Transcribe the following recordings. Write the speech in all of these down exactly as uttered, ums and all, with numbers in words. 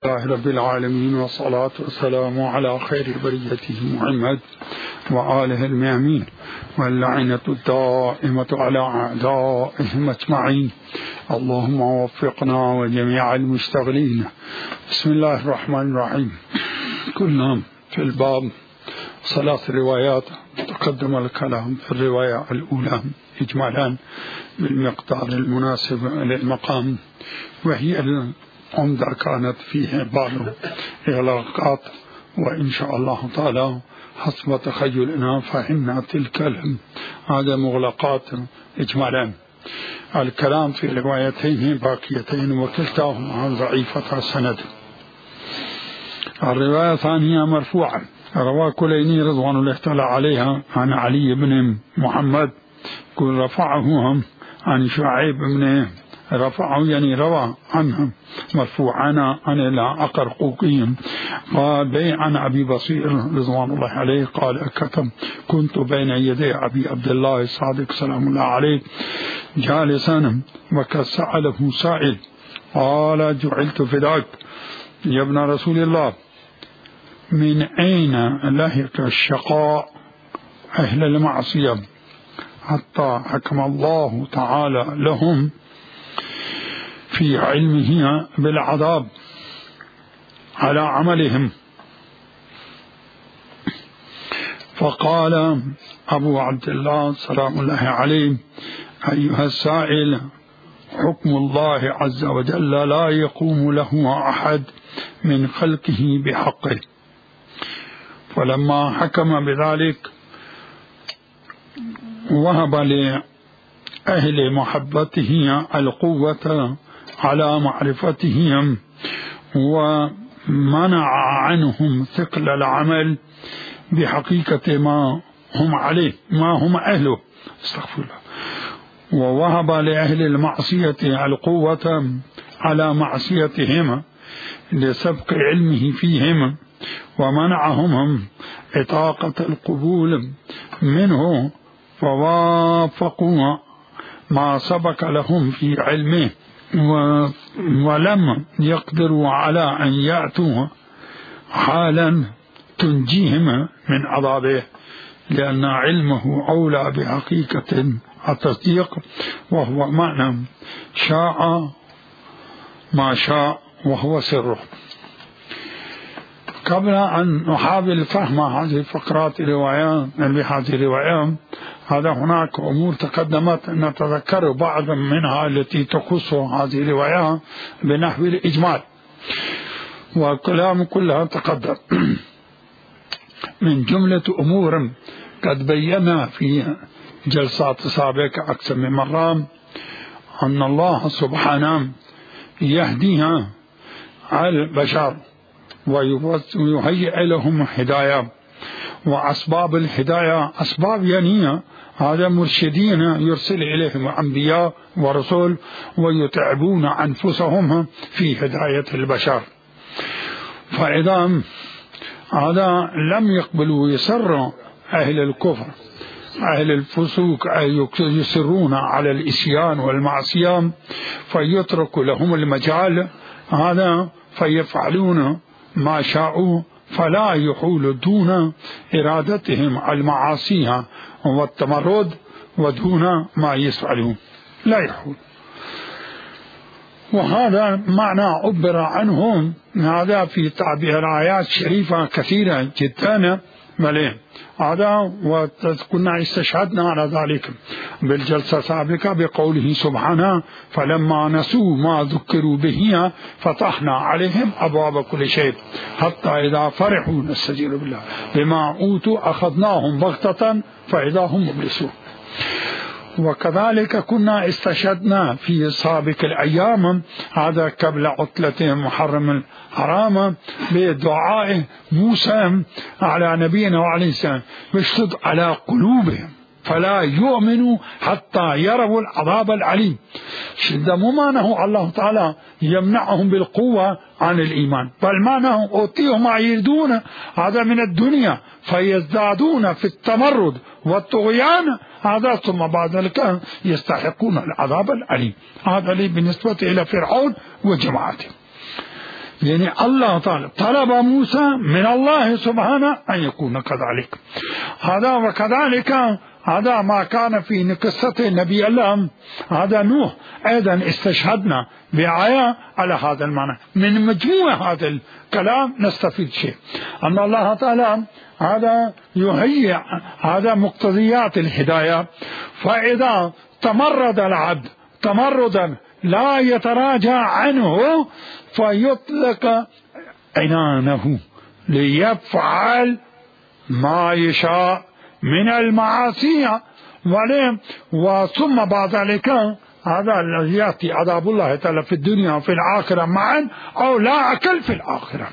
الله رب العالمين، والصلاة والسلام على خير بريته محمد وآله الميامين، واللعنة الدائمة على أعدائهم أجمعين. اللهم وفقنا وجميع المشتغلين. بسم الله الرحمن الرحيم. كنا في الباب ثلاث روايات، تقدم الكلام في الرواية الأولى إجمالا بالمقدار المناسب للمقام، وهي العمدة كانت فيه بعض إغلاقات، وإن شاء الله تعالى حسب تخيلنا فهمنا تلك هذا مغلقات إجمالا. الكلام في روايتين باقيتين وكلتاهما ضعيفة السند. الرواية الثانية مرفوعة، رواه كليني رضوان الله تعالى عليها عن علي بن محمد، يقول رفعه عن شعيب بن رفعه يعني روى عنه مرفوعا عن الأقرقوقي قال بي عن أبي بصير رضوان الله عليه قال كتب كنت بين يدي أبي عبد الله الصادق سلام الله عليه جالسا وكسأله سائل قال جعلت فداك يا ابن رسول الله، من أين لهك الشقاء أهل المعصية حتى حكم الله تعالى لهم في علمه بالعذاب على عملهم؟ فقال أبو عبد الله سلام الله عليه أيها السائل، حكم الله عز وجل لا يقوم له أحد من خلقه بحقه، فلما حكم بذلك وهب لأهل محبته القوة على معرفتهم ومنع عنهم ثقل العمل بحقيقة ما هم عليه ما هم أهله، استغفر الله، ووهب لأهل المعصية القوة على معصيتهم لسبق علمه فيهم، ومنعهم إطاقة القبول منه فوافقوا ما سبق لهم في علمه، ولم يقدروا على أن يأتوا حالا تنجيهم من عذابه، لأن علمه أولى بحقيقة التصديق، وهو معنى شاء ما شاء وهو سره. قبل أن نحاول فهم هذه الفقرات الروايات بهذه الروايات، هذا هناك أمور تقدمت نتذكر بعض منها التي تخص هذه الروايات بنحو الإجمال، والكلام كلها تقدم. من جملة أمور قد بينا في جلسات سابقة أكثر من مرة أن الله سبحانه يهديها على البشر ويهيئ لهم هداية، وأسباب الهداية أسباب ينية، هذا مرشدين يرسل إليهم أنبياء ورسول ويتعبون أنفسهم في هداية البشر. فإذا هذا لم يقبلوا يسر أهل الكفر أهل الفسوق يسرون على الإسيان والمعصية، فيترك لهم المجال هذا فيفعلون ما شاءوا، فلا يحول دون إرادتهم المعاصي والتمرد ودون ما يفعلون لا يحول. وهذا معنى عبر عنهم هذا في تعبير آيات شريفة كثيرة جدا مليء هذا، وكنا استشهدنا على ذلك بالجلسة السابقة بقوله سبحانه فلما نسوا ما ذكروا به فتحنا عليهم أبواب كل شيء حتى إذا فرحوا نستجير بالله بما أوتوا أخذناهم بغتة فإذا هم مبلسون. وكذلك كنا استشهدنا في سابق الأيام هذا قبل عطلة محرم الحرام بدعاء موسى على نبينا وعليه السلام يشتد على قلوبهم فلا يؤمنوا حتى يروا العذاب العليم. شدة مو معناه الله تعالى يمنعهم بالقوة عن الإيمان، بل معناه أعطيهم ما يريدون هذا من الدنيا فيزدادون في التمرد والطغيان هذا، ثم بعد ذلك يستحقون العذاب العليم. هذا لي بالنسبة إلى فرعون وجماعته. يعني الله تعالى طلب موسى من الله سبحانه أن يكون كذلك. هذا وكذلك هذا ما كان في قصة النبي الله هذا نوح أيضا استشهدنا بآية على هذا المعنى. من مجموع هذا الكلام نستفيد شيء أن الله تعالى هذا يهيئ هذا مقتضيات الهداية، فإذا تمرد العبد تمردا لا يتراجع عنه فيطلق عنانه ليفعل ما يشاء من المعاصي، وثم بعد ذلك هذا الذي يأتي عذاب الله تعالى في الدنيا وفي الآخرة معا أو لا أكل في الآخرة.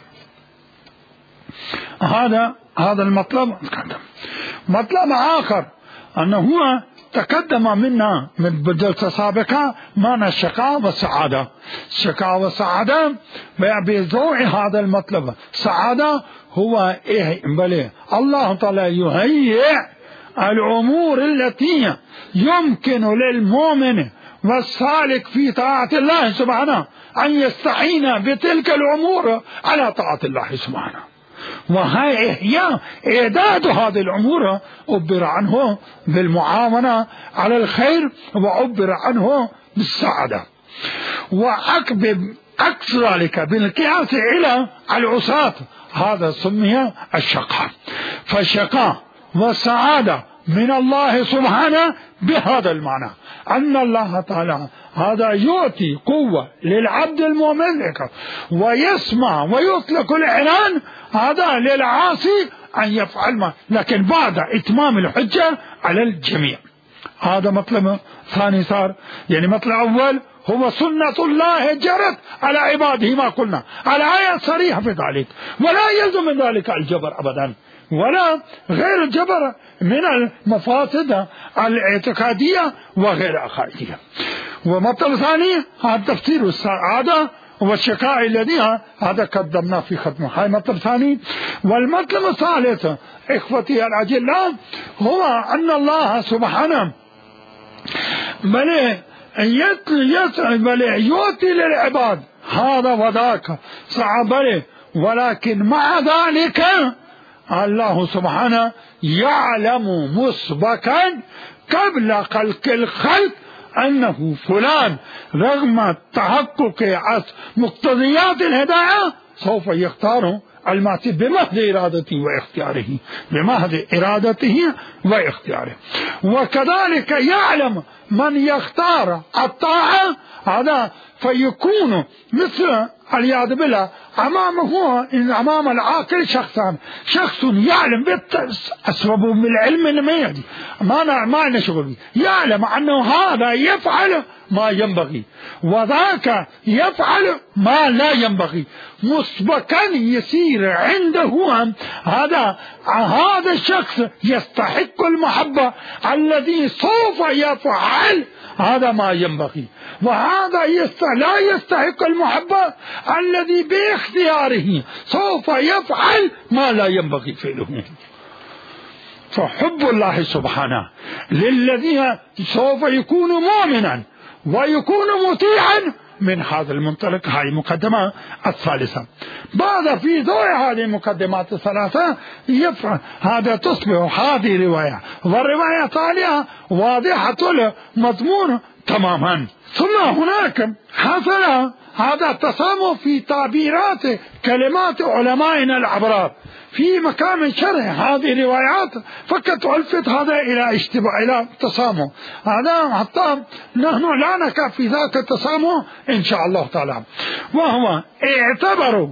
هذا هذا المطلب. مطلب آخر أنه هو تقدم منا من بالجلسة السابقة معنى الشقاء والسعادة. الشقاء والسعادة بضوء هذا المطلب. سعادة هو إيه بلي الله تعالى يهيئ الأمور التي يمكن للمؤمن والسالك في طاعة الله سبحانه أن يستعين بتلك الأمور على طاعة الله سبحانه، وهي إعداد هذه الأمور عبر عنه بالمعاونة على الخير وعبر عنه بالسعادة، وأكبر عكس ذلك بالقياس إلى العصاة هذا سمي الشقاء. فالشقاء والسعادة من الله سبحانه بهذا المعنى أن الله تعالى هذا يعطي قوة للعبد المؤمن ويسمع ويطلق العنان هذا للعاصي أن يفعل ما، لكن بعد إتمام الحجة على الجميع. هذا مطلب ثاني صار. يعني مطلب أول هو سنة الله جرت على عباده ما قلنا، الآية صريحة في ذلك، ولا يلزم من ذلك الجبر أبدا ولا غير الجبر من المفاسد الاعتقادية وغير عقائدية. ومطلب ثاني هذا تفسير السعادة والشقاء الذي هذا قدمناه في خدمة. هاي مطلب ثاني. والمطلب الثالث إخوتي الأجلاء هو أن الله سبحانه بل يعطي للعباد هذا وذاك صعب، ولكن مع ذلك الله سبحانه يعلم مسبقا قبل خلق الخلق أنه فلان رغم تحقق مقتضيات الهداية سوف يختاره المعصية بمحض إرادته واختياره، بمحض إرادته واختياره. وكذلك يعلم من يختار الطاعة هذا فيكون مثل العياذ بالله أمامه أمام العاقل شخصان، شخص يعلم بالأسباب من العلم إنما يهدي ما ما نشغل به، يعلم أنه هذا يفعل ما ينبغي وذاك يفعل ما لا ينبغي، مسبقا يصير عنده هذا هذا الشخص يستحق المحبة الذي سوف يفعل هذا ما ينبغي، وهذا لا يستحق المحبة الذي باختياره سوف يفعل ما لا ينبغي فعله. فحب الله سبحانه للذين سوف يكون مؤمنا ويكون مطيعا من هذا المنطلق. هذه المقدمة الثالثة. بعد في ضوء هذه المقدمات الثلاثة يفعل هذا تصبح هذه رواية والرواية التالية واضحة المضمون تماما. ثم هناك حصل هذا التسامح في تعبيرات كلمات علمائنا الأبرار في مكان شرح هذه الروايات، فقط ألفت هذا إلى اشتباه إلى تسامح هذا حتى نحن لا نكاف في ذاك التسامح إن شاء الله تعالى. وهو اعتبروا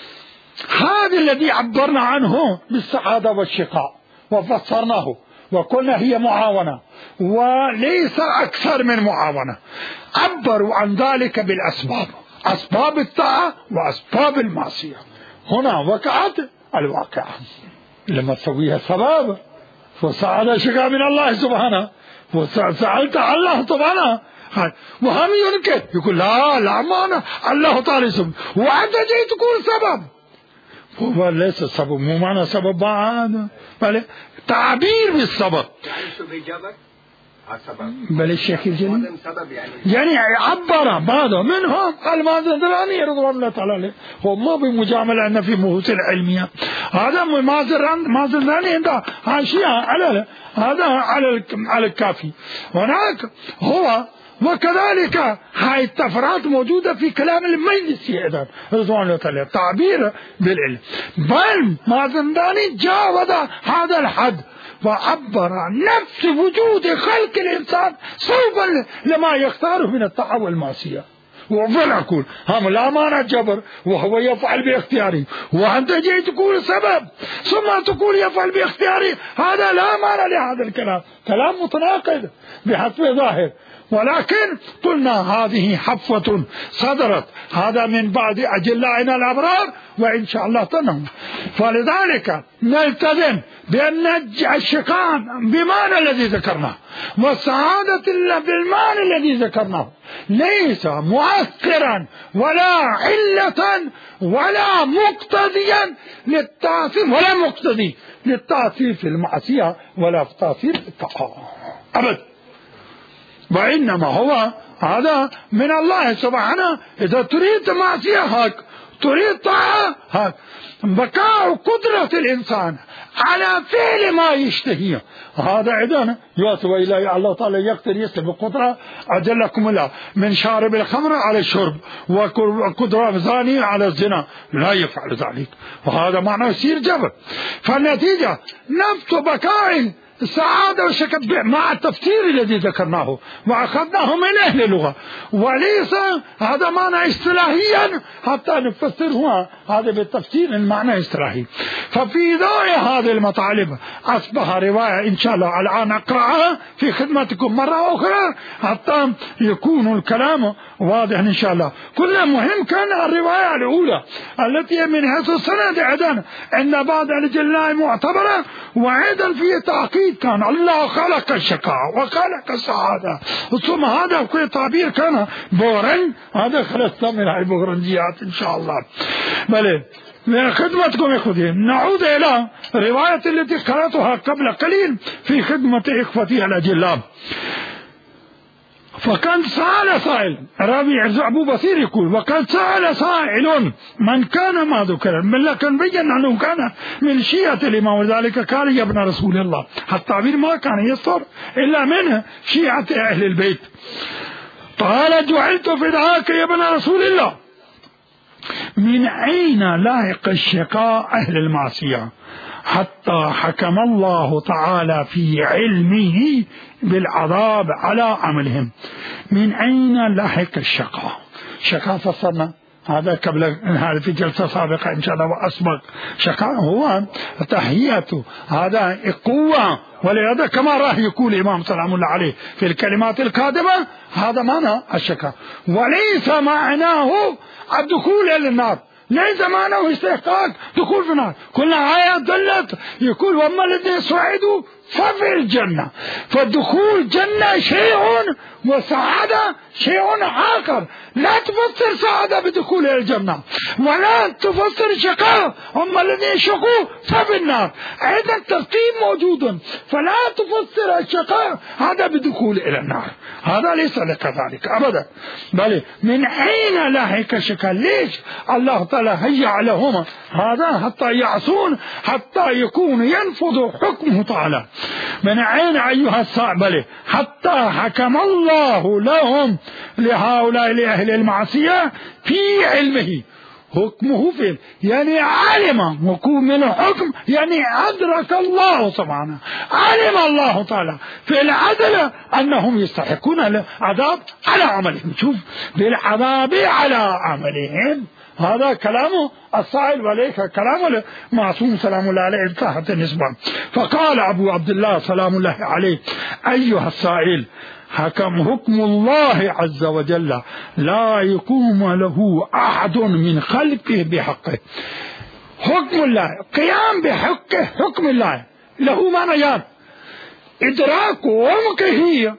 هذا الذي عبرنا عنه بالسعادة والشقاء وفسرناه وقلنا هي معاونة وليس أكثر من معاونة، عبروا عن ذلك بالأسباب، أسباب الطاعة وأسباب المعصية. هنا وقعت الواقع لما تسويها سبب فسعادة شقاء من الله سبحانه وسألت الله سبحانه، وهم ينكر يقول لا لا ما الله تعالى سبب وأنت جاي تقول سبب، هو ليس السبب مو معنى سبب بعد بل تعبير بالسبب. بل الشيخ الجليل يعني عبر بعض منهم المازندراني رضوان الله تعالى عليه، هو ما بمجاملة أن في مهوس العلمية، هذا مازندراني عنده حاشية على هذا على على الكافي، هناك هو وكذلك هاي التفرات موجودة في كلام المجلسي أيضا رضوان الله تعالى، تعبير بالعلم، بل مازندراني جاوز هذا الحد وعبر عن نفس وجود خلق الإنسان صوبا لما يختاره من الطاعة والمعصية. وفعلا أقول هم لا مانع جبر وهو يفعل باختياره، وأنت جاي تقول سبب ثم تقول يفعل باختياره، هذا لا مانع لهذا الكلام، كلام متناقض بحسب ظاهر، ولكن قلنا هذه حفوة صدرت هذا من بعد أجلائنا الأبرار وإن شاء الله تنهم، فلذلك نلتزم بأن الشقاء بمعنى الذي ذكرناه والسعادة بالمعنى الذي ذكرناه ليس مؤثرا ولا علة ولا مقتضيا للتأثير ولا مقتضي للتأثير في المعصية ولا في التأثير في الطاعة أبدا، وإنما هو هذا من الله سبحانه. إذا تريد معصية هاك، تريد طاعة هاك، بقاء قدرة الإنسان على فعل ما يشتهيه، هذا عندنا يوسف إلى الله تعالى يقدر يسلب قدرة أجلكم الله من شارب الخمر على الشرب وقدرة زاني على الزنا، لا يفعل ذلك، وهذا معنى يصير جبر. فالنتيجة نفس بقاء السعادة والشكر مع التفسير الذي ذكرناه وأخذناه من أهل اللغة، وليس هذا معنى اصطلاحيا حتى نفسره هذا بالتفسير المعنى اصطلاحي. ففي ضوء هذه المطالب أصبح رواية إن شاء الله الآن أقرأها في خدمتكم مرة أخرى حتى يكون الكلام واضح إن شاء الله. كل مهم كان الرواية الأولى التي من حيث السند عندنا عند بعض الجلاء معتبرة، وأيضا في تعقيد كان الله خلق الشقاء وخلق السعادة، ثم هذا كل تعبير كان بورن، هذا خلصنا من هاي بورنجيات إن شاء الله. بل من خدمتكم إخوتي نعود إلى رواية التي قرأتها قبل قليل في خدمة إخوتي الأجلاء. فكان سأل سائل، ربيع أبو بصير يقول وكان سأل سائل من كان ما ذكر، من لكن بين أنه كان من شيعة الإمام، وذلك قال يا ابن رسول الله، التعبير ما كان يصدر إلا من شيعة أهل البيت. قال جعلت فداك يا ابن رسول الله، من أين لاحق الشقاء أهل المعصية حتى حكم الله تعالى في علمه بالعذاب على عملهم؟ من أين لاحق الشقاء؟ شقاء فصلنا هذا قبل هذا في جلسة سابقة إن شاء الله وأسبق. شقاء هو تحية هذا قوة، ولهذا كما راح يقول الإمام سلام الله عليه في الكلمات القادمة هذا معنى الشقاء، وليس معناه الدخول إلى النار، ليس معناه استحقاق دخول في النار. كل آية دلت يقول وأما الذين سعدوا ففي الجنة، فالدخول جنة شيء وسعادة شيء آخر، لا تفسر سعادة بدخول الجنة ولا تفسر شقاء أما الذين شقوا ففي النار، أيضا ترتيب موجود، فلا تفسر الشقاء هذا بدخول إلى النار، هذا ليس لك ذلك أبدا. بل من أين لاحق الشقاء؟ ليش الله تعالى هيأ لهم هذا حتى يعصون حتى يكون ينفذ حكمه تعالى؟ من أين أيها السائل؟ حتى حكم الله لهم لهؤلاء لأهل المعصية في علمه، حكمه في يعني علم، وكون من الحكم يعني أدرك الله سبحانه، علم الله تعالى في العدل أنهم يستحقون العذاب على عملهم. شوف بالعذاب على عملهم، هذا كلامه السائل وليس كلام المعصوم سلام الله عليه انتهت النسبة. فقال أبو عبد الله سلام الله عليه أيها السائل، حكم حكم الله عز وجل لا يقوم له أحد من خلقه بحقه. حكم الله قيام بحقه، حكم الله له معنيان، إدراك ومكه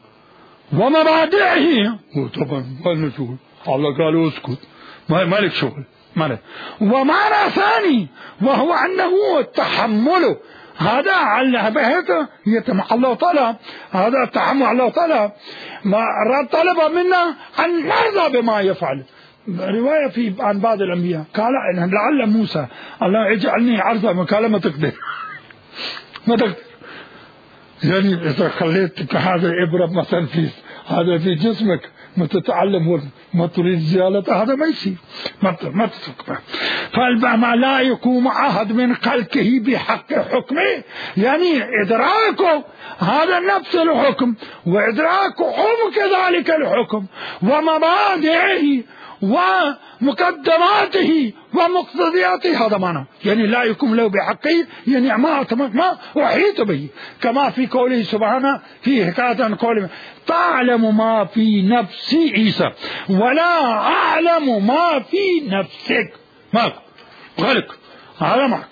ومبادئه، وطبعا والنشول الله قالوا اسكت ما لك شغل مالك. ومعنى ثاني وهو أنه التحمل هذا على بهيت يتم الله تعالى، هذا التحمل الله تعالى ما طلب منا أن نرضى بما يفعل. رواية في عن بعض الأنبياء قال إن لعل موسى الله يجعلني عرضا مكالمة ما تقدر ما تقدر يعني إذا خليت هذا إبرة مثلا في هذا في جسمك ما تتعلم ما تريد زيادة هذا ما يصير ما ما تسكت. فالما لا يقوم أحد من خلقه بحق حكمه يعني إدراكه هذا نفس الحكم وإدراكه عمق ذلك الحكم ومبادئه ومقدماته ومقتضياته هذا معنى يعني لا يقوم له بحقه يعني ما ما أحيط به كما في قوله سبحانه في حكاية عن قوله تعلم ما في نفس عيسى ولا أعلم ما في نفسك ماك غلق هذا معك.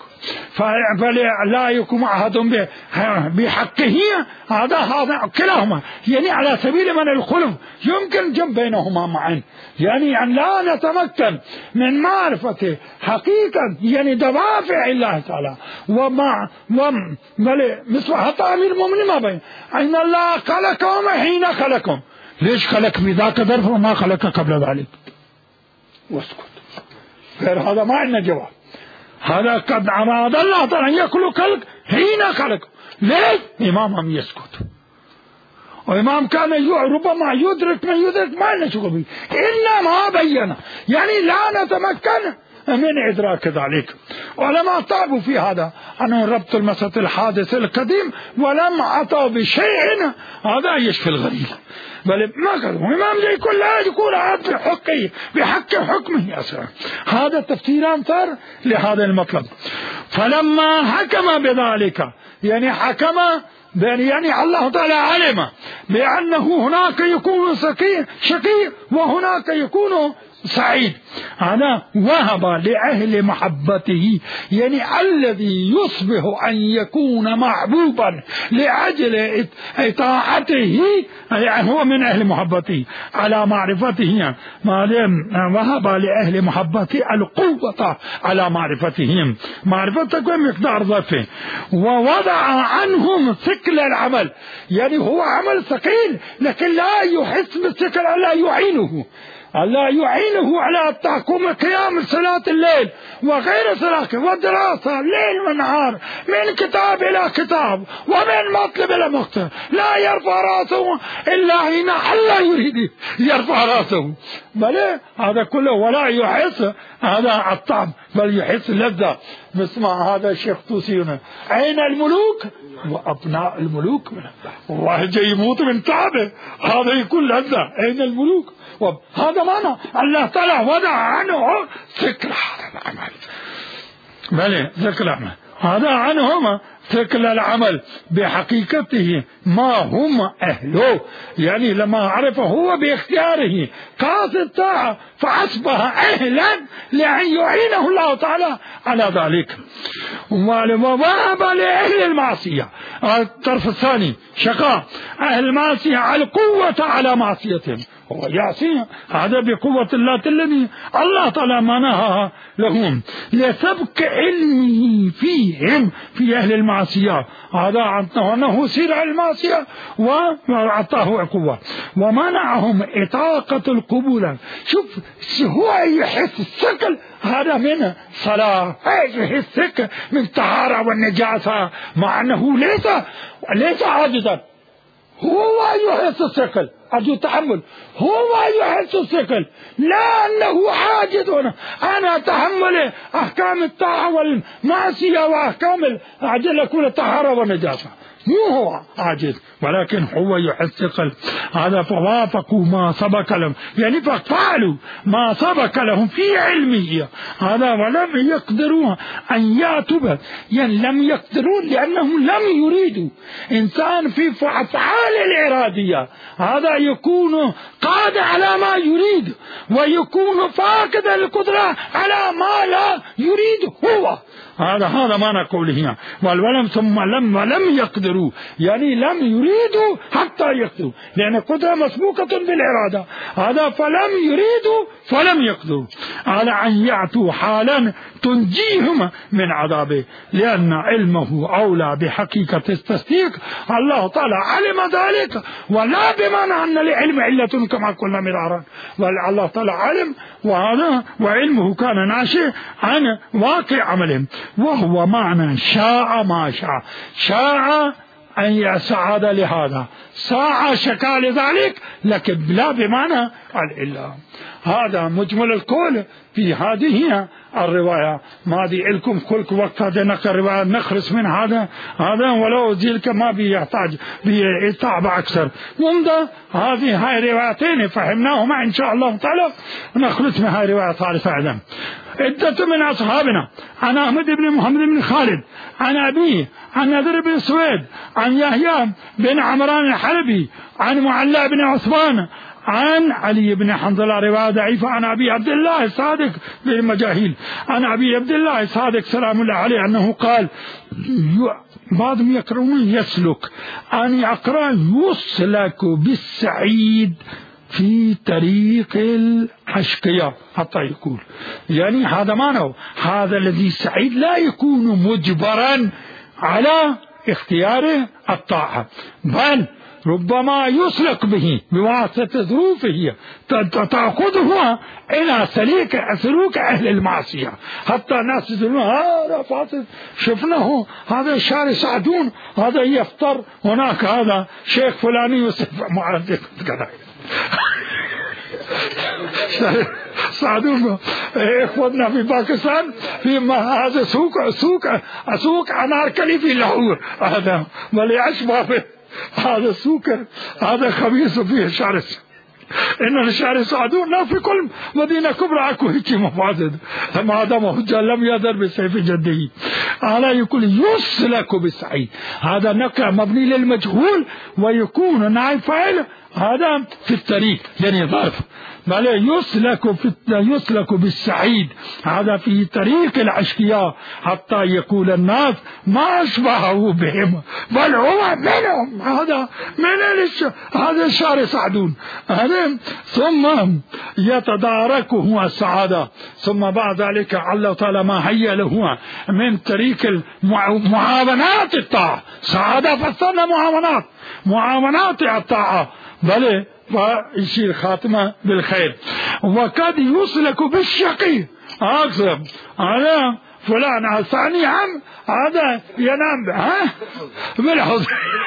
فلا يقوم أحد بحقه هذا هذا كلاهما يعني على سبيل من الخلف يمكن جمع بينهما معا يعني أن لا نتمكن من معرفة حقيقة يعني دوافع الله تعالى ومع وم مثل حتى أمير المؤمنين ما بين أن الله خلقهم حين خلقهم ليش خلق بذاك ظرف وما خلق قبل ذلك واسكت غير هذا ما عندنا جواب. هذا قد أراد الله تعالى أن يخلق خلق حين خلق ليش إمامهم يسكت وإمام كان ربما يدرك من يدرك ما نشغل به إنما بين يعني لا نتمكن من إدراك ذلك. ولما طابوا في هذا أنه ربط المسألة الحادث القديم ولم أعطوا بشيء هذا يشفي الغريب بل ما قالوا إمام زي كل لا يكون عاد بحقه بحق حكمه أسرع. هذا تفسيران صار لهذا المطلب. فلما حكم بذلك يعني حكم يعني الله تعالى علم بأنه هناك يكون شقي وهناك يكون سعيد. هذا وهب لأهل محبته يعني الذي يصبح أن يكون محبوبا لأجل إطاعته يعني هو من أهل محبته على معرفته وهب لأهل محبته القوة على معرفتهم معرفتك مقدار ضعفه ووضع عنهم ثقل العمل يعني هو عمل ثقيل لكن لا يحس بالثقل لا يعينه الله يعينه على تحكم قيام صلاة الليل وغير صلاة ودراسة ليل ونهار من كتاب إلى كتاب ومن مطلب إلى مطلب لا يرفع رأسه إلا حين الله يريد يرفع رأسه بل هذا كله ولا يحس هذا الطعم بل يحس اللذة. بسمع هذا الشيخ توسينا أين الملوك وأبناء الملوك والله جاي يموت من تعبه هذا يكون لذة أين الملوك هذا معنى الله تعالى وضع عنه ثقل هذا العمل بل ثقل العمل هذا عنهم ثقل العمل بحقيقته ما هم أهله يعني لما عرفه هو باختياره قاصد الطاعة فأصبح أهلا لأن يعينه الله تعالى على ذلك. ووهب لأهل المعصية الطرف الثاني شقاء أهل المعصية على القوة على معصيتهم هو يعصي هذا بقوة الله الذي الله تعالى منحها لهم لسبق علمه فيهم في أهل المعصية هذا أنه سير المعصية وأعطاه قوة ومنعهم إطاقة القبول. شوف هو يحس الثقل هذا من صلاة يحس الثقل من طهارة والنجاسة مع أنه ليس ليس عاجزا هو يحس الثقل أرجو التحمل هو يحس الثقل لا أنه عاجز أنا أتحمل أحكام الطاعة والمعصية وأحكام العجل كل الطهارة والنجاسة مو هو عاجز ولكن هو يحس الثقل. هذا فوافقوا ما سبق لهم يعني ففعلوا ما سبق لهم في علمه هذا ولم يقدروا أن يأتوا يعني لم يقدرون لأنهم لم يريدوا. إنسان في أفعال الإرادية هذا يكون قادر على ما يريد ويكون فاقد القدرة على ما لا يريد هو هذا هذا ما نقول هنا. ولم ثم لم ولم يقدروا يعني لم يريدوا حتى يقدروا، لأن القدرة مسبوقة بالإرادة. هذا فلم يريدوا فلم يقدروا على أن يأتوا حالا تنجيهم من عذابه، لأن علمه أولى بحقيقة التصديق. الله تعالى علم ذلك، ولا بمعنى أن العلم علة كما قلنا مرارا، بل الله تعالى علم، وهذا وعلمه كان ناشئ عن واقع عملهم، وهو معنى شاء ما شاء. شاء أن يسعد لهذا، ساعة شكا لذلك، لكن لا بمعنى الإله. هذا مجمل القول في هذه الرواية. ما دي لكم كل وقت هذا نقرأ رواية نخلص من هذا هذا ولو ذلك ما بيحتاج بيتابع أكثر. ومضى هذه هاي روايتين فهمناهما إن شاء الله تعالى، نخلص من هاي رواية ثالثة أيضا. عدة من أصحابنا عن أحمد بن محمد بن خالد عن أبيه عن نذر بن سويد عن يحيى بن عمران الحلبي عن معلى بن عثمان عن علي بن حنظلة رواية ضعيفة عن أبي عبد الله الصادق بالمجاهيل عن أبي عبد الله الصادق سلام الله عليه أنه قال، بعضهم يقرؤون يسلك، أن يقرأ يسلك بالسعيد في طريق الأشقياء حتى يقول، يعني هذا معنى هذا الذي سعيد لا يكون مجبرا على اختيار الطاعة، بل ربما يسلك به بواسطة ظروفه تأخذه إلى سليك سلوك أهل المعصية، حتى الناس يقولون هذا فاصل شفناه، هذا الشارع سعدون، هذا يفطر هناك، هذا شيخ فلاني يوسف معرض كذا سعدون إخوتنا في باكستان في هذا سوق سوق سوق أناركلي في لاهور، هذا ما أشبه به هذا السوق، هذا خبيث فيه شارع، إن الشارع سعدون لا في كل مدينة كبرى أكو هيك مفاسد، ما دام حجة لم يدر بسيف جده. على يقول يسلك بالسعيد، هذا نقع مبني للمجهول ويكون نائب فاعل هذا في الطريق يعني ظرف، بل يسلك في يسلك بالسعيد هذا في طريق الأشقياء حتى يقول الناس ما أشبهه بهم بل هو منهم، هذا من هذا الشارع سعدون هذا، ثم يتداركه السعادة، ثم بعد ذلك الله تعالى ما هيأ له من طريق المعاونات الطاعة. سعادة فصلنا معاونات معاونات الطاعة، بل ويصير خاتمة بالخير. وقد يسلك بالشقي، أكثر أنا فلان الثاني عم هذا ينام ها بالحزن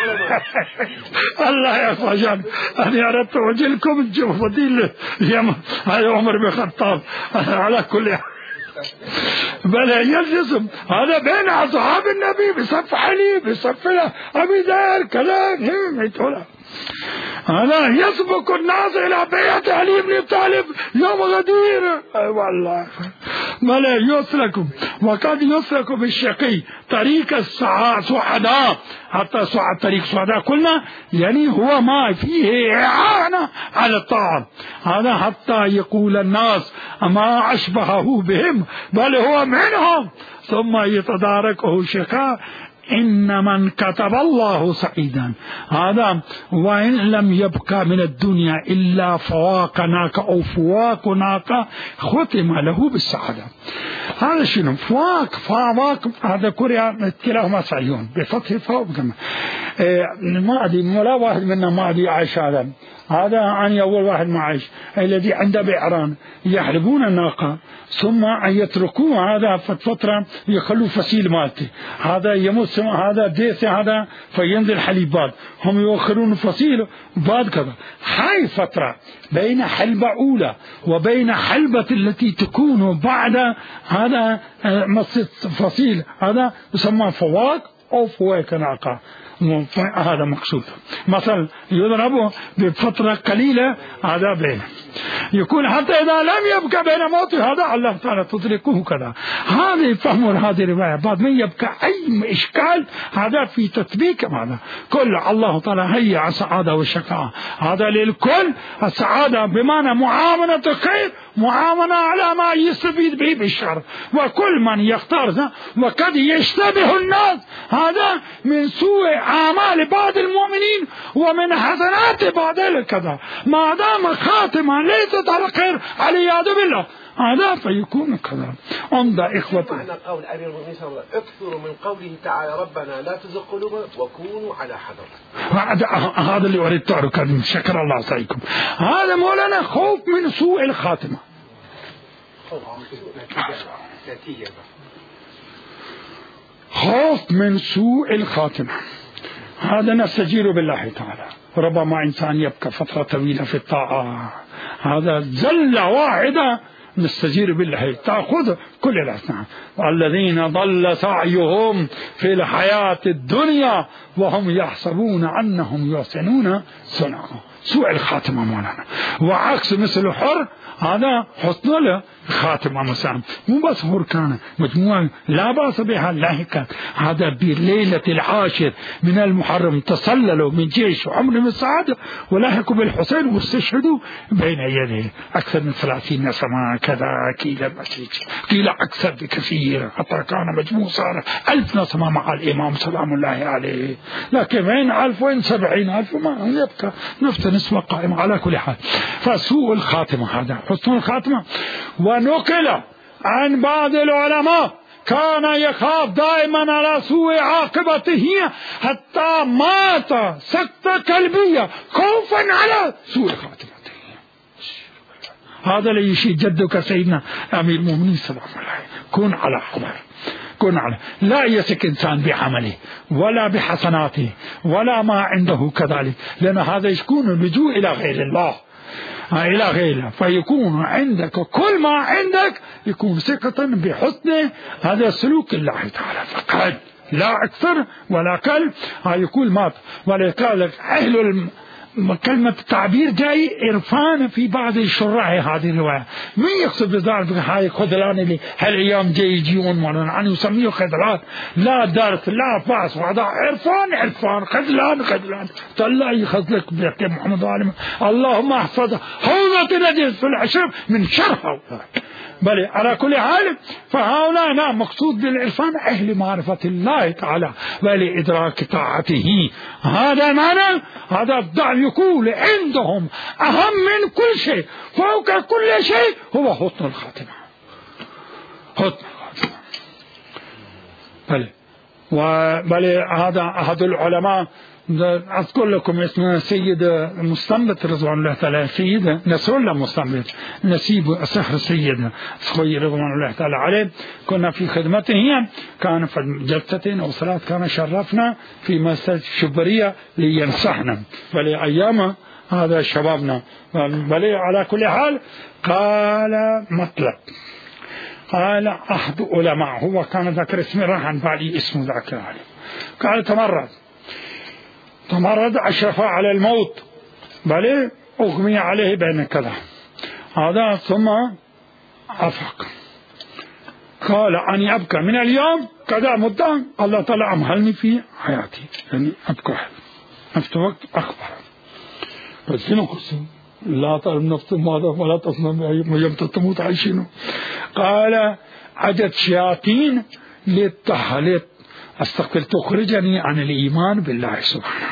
الله يحفظنا. أنا أردت أوجلكم فضيل يوم هذا عمر بن الخطاب على كل بل يلزم هذا بين أصحاب النبي بصف علي بصف أبي ذر كلام يقول هذا يسبق الناس إلى بيت علي بن طالب يوم غدير. أي والله بل يسلك، وقد يسلك بالشقي طريق السعداء، حتى سعد طريق السعداء قلنا يعني هو ما فيه إعانة على الطاعة، هذا حتى يقول الناس ما أشبهه بهم بل هو منهم، ثم يتداركه شقاء إن من كتب الله سعيدا، هذا وإن لم يبقى من الدنيا إلا فواق ناقة أو فواق ناقة ختم له بالسعادة. هذا شنو فواق فواق؟ هذا كوريا كلاهما سعيون بفتح فوق كما ما أدري ولا واحد منا ما أدري عايش هذا هذا عن أول واحد ما عايش الذي عنده بعران يحلبون الناقة ثم يتركوه هذا فترة يخلوا فسيل مالته، هذا يمس هذا ديس هذا فينزل حليبات، هم يؤخرون فسيل بعد كذا. هاي فترة بين حلبة أولى وبين حلبة التي تكون بعد هذا مس فسيل هذا يسمى فواق أو فواق ناقة، هذا مقصود. مثلا يضربه بفترة قليلة هذا بين يكون حتى إذا لم يبقى بين موته هذا الله تعالى تدركه كذا. هذا يفهمون هذه الرواية. بعد ما يبقى أي إشكال هذا في تطبيق هذا كل الله تعالى هيأ السعادة والشقاء، هذا للكل السعادة بمعنى معاملة الخير معاونة على ما يستفيد به بالشر، وكل من يختار وقد يشتبه الناس هذا من سوء أعمال بعض المؤمنين ومن حسنات بعض الكذا، ما دام خاتمة ليست على خير والعياذ بالله هذا فيكون كذا. عند إخوة معنى قول أمير المؤمنين صلى الله عليه وسلم اكثروا من قوله تعالى ربنا لا تزغ قلوبنا وكونوا على حذر. هذا اللي أريد تعرف. شكر الله سعيكم. هذا مولانا خوف من سوء الخاتمة. خوف من سوء الخاتمة هذا نستجير بالله تعالى. ربما إنسان يبقى فترة طويلة في الطاعة، هذا زلة واحدة نستجير بالله تأخذ كل الأسنان. والذين ضل سعيهم في الحياة الدنيا وهم يحسبون أنهم يحسنون صنعا. سوء الخاتمة مولانا. وعكس مثل حر هذا حسن له خاتمة مثلا، مو بس حر كان مجموعة لا بأس بها لاحقا. هذا بالليلة العاشر من المحرم تسللوا من جيش عمرو بن سعد ولاحقوا بالحسين واستشهدوا بين يديه أكثر من ثلاثين نسمة كذا كيل قيل أكثر بكثير، حتى كان مجموع صار ألف نسمة مع الإمام سلام الله عليه، لكن بين ألف وين سبعين ألف ما يبقى نفس نسبة قائمة. على كل حال فسوء الخاتمة هذا حسن الخاتمة. ونقل عن بعض العلماء كان يخاف دائما على سوء عاقبته حتى مات سكتة قلبية خوفا على سوء خاتمته. هذا اللي يشي جدك سيدنا أمير المؤمنين صلى الله عليه وسلم. كن على حذر، كن على لا يثق إنسان بعمله ولا بحسناته ولا ما عنده كذلك، لأن هذا يكون اللجوء إلى غير الله إلى غيره، فيكون عندك كل ما عندك يكون ثقة بحسن هذا السلوك الله تعالى فقط لا أكثر ولا قل. يقول مات ولقال أهل كلمة التعبير جاي إرفان في بعض الشراح هذه الرواية. من يقصد بذلك هاي خذلان اللي هالأيام جاي يجيون مرة عنه يسميه خذلان، لا درس لا فاس وهذا عرفان عرفان خذلان خذلان. الله يخذلك بيك يا محمد وعلم. اللهم احفظ حوضة نجس في العشر من شرها. بل على كل حال فهؤلاء نعم مقصود بالعرفان أهل معرفة الله تعالى ولإدراك طاعته. هذا معنى هذا الضعف يكون عندهم أهم من كل شيء فوق كل شيء هو حسن الخاتمة. حسن الخاتمة بل وبل هذا أحد العلماء أذكر لكم اسمه سيد مستنبط رضوان الله تعالى، سيد نصر الله مستنبط نسيب السحر سيد خوي رضوان الله تعالى عليه. كنا في خدمته، كان في جلسة أو صلاة كان شرفنا في مسجد شبرية لينصحنا بل أيام هذا شبابنا. بل على كل حال قال مطلب قال أحد علماء هو كان ذكر اسمه راح بعدي اسمه ذاكر عليه قال تمرد تمرد أشرف على الموت بل أغمي عليه بين كذا هذا ثم أفق قال أني أبكى من اليوم كذا مدة الله تعالى أمهلني في حياتي يعني أبكى أفتوك أخبر بس هنا قصة لا تعلم نفس ماذا ولا تصنع يوم تموت عايشينه. قال عدد شياطين للتحليط أستغفر تخرجني عن الإيمان بالله سبحانه.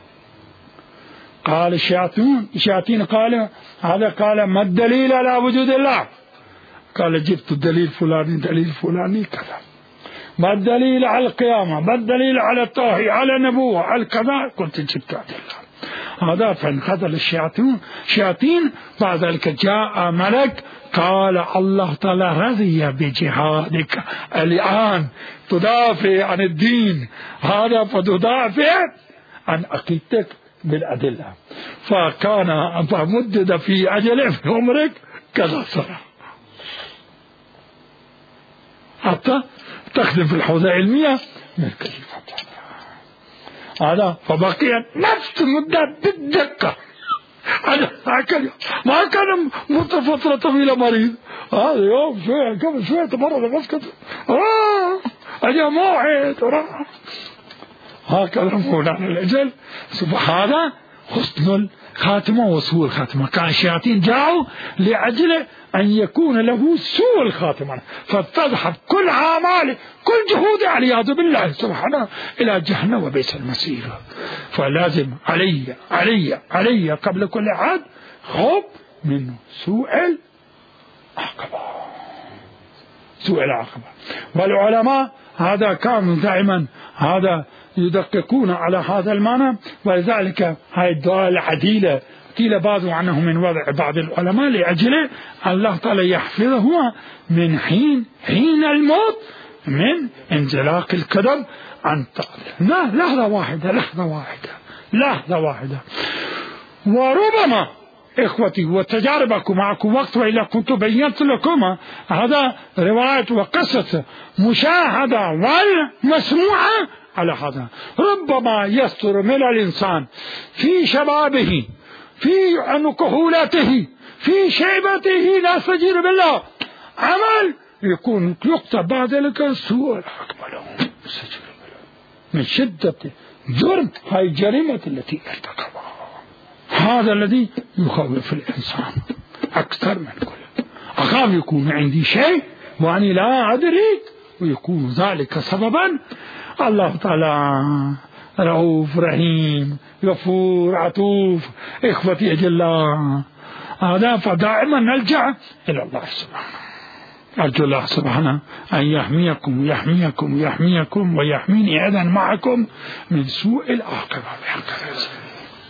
قال الشياطين الشياطين قال هذا قال ما الدليل على وجود الله؟ قال جبت الدليل فلاني دليل فلاني كذا. ما الدليل على القيامة؟ ما الدليل على التوحيد على النبوة على كذا؟ قلت جبت أدلة. هذا فانخذل الشياطين شياطين. بعد ذلك جاء ملك قال الله تعالى رضي بجهادك الآن تدافع عن الدين هذا فتدافع عن عقيدتك بالأدلة. فكان فمدد في أجله في عمرك كذا سنة حتى تخدم في الحوزة العلمية من كلمة هذا. فبقي نفس المدة بالدقة هذا هكذا ما كان فترة طويلة مريض. هذا يوم شوية قبل شوية تمرض بس كده آه أجا موعد وراح هكذا مولانا الأجل سبحانه. حسن الخاتمة وسوء الخاتمة. كان الشياطين جاءوا لأجل أن يكون له سوء الخاتمة، فتذهب كل أعماله كل جهوده والعياذ بالله سبحانه إلى جهنم وبئس المصير. فلازم علي علي علي قبل كل عاد خوف من سوء العاقبة، سوء العاقبة. والعلماء هذا كانوا دائما هذا يدققون على هذا المعنى، ولذلك هاي الدعاء العديلة قيل بعض عنه من وضع بعض العلماء لأجل الله تعالى يحفظهما من حين حين الموت من انزلاق القدم عن طال. لا لحظة واحدة لحظة واحدة لحظة واحدة. وربما إخوتي وتجاربكم معكم وقت، وإلا كنت بينت لكم هذا رواية وقصة مشاهدة والمسموعة على هذا. ربما يستر من الإنسان في شبابه في كهولته في شيبته لا استجير بالله عمل يكون يكتب بعد ذلك سوء العاقبة له من شدة جرم هاي الجريمة التي ارتكبها. هذا الذي يخوف الإنسان أكثر من كل. أخاف يكون عندي شيء وأني لا أدري ويكون ذلك سببا. الله تعالى رؤوف رحيم غفور عطوف إخوتي أجلاء هذا، فدائما نلجأ إلى الله سبحانه. أرجو الله سبحانه أن يحميكم ويحميكم ويحميكم ويحميني أيضا معكم من سوء العاقبة بحق الله.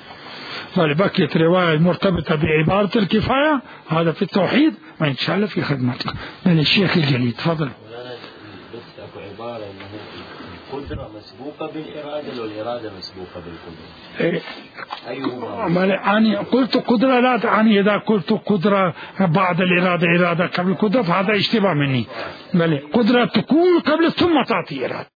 ولبقيت رواية مرتبطة بعبارة الكفاية هذا في التوحيد، وإن شاء الله في خدمتكم من الشيخ الجليل. تفضل. بس أكو عبارة إنه القدرة مسبوقة بالإرادة والإرادة مسبوقة بالقدرة. إيه. أيوة. أنا قلت قدرة لا تعني إذا قلت قدرة بعد الإرادة إرادة قبل القدرة فهذا اشتباه مني. بل قدرة تكون قبل ثم تعطي إرادة.